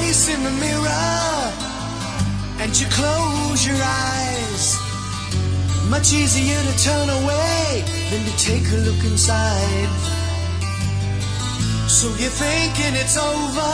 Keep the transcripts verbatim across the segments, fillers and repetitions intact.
face in the mirror and you close your eyes, much easier to turn away than to take a look inside. So you're thinking it's over,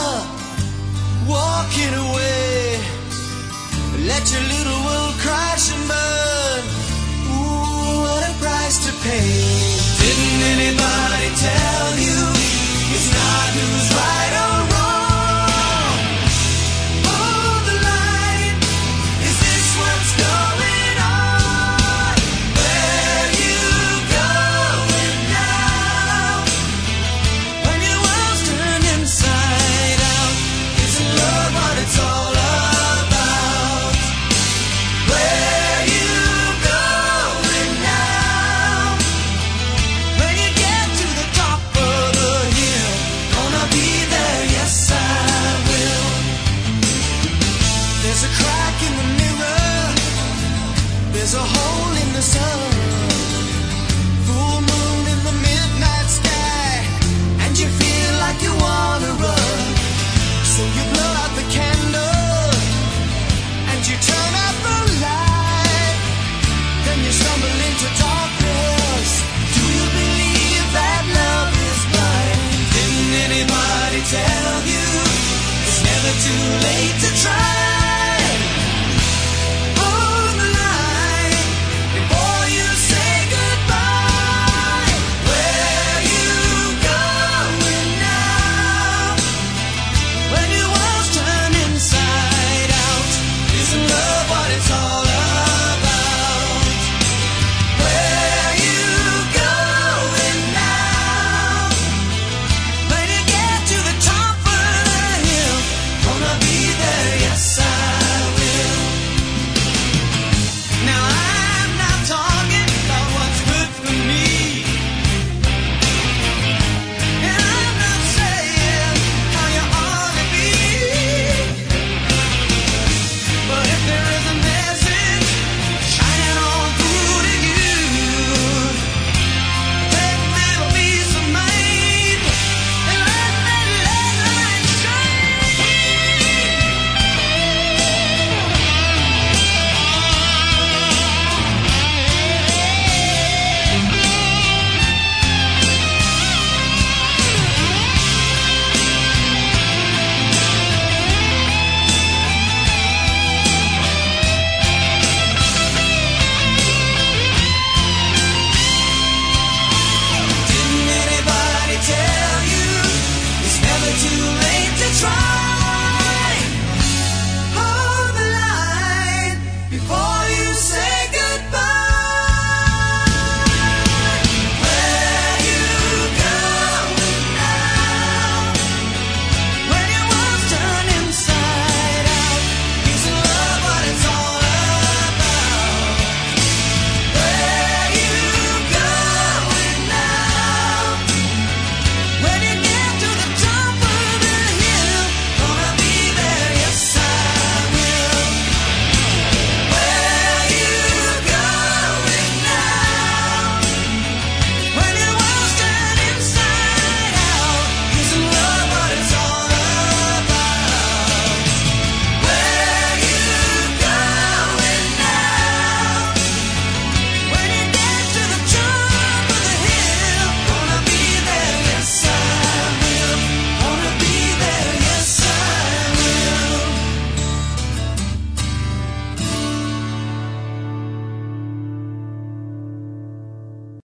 walking away, let your little world crash and burn. Ooh, what a price to pay. Didn't anybody tell you it's not who's right or wrong? Oh, the line, is this what's going on? Where you going now? When your world's turned inside out, isn't love what it's all about? Where you going now? When you get to the top of the hill, gonna be there, yes I will. There's a crack in the mirror, there's a hole in the sun.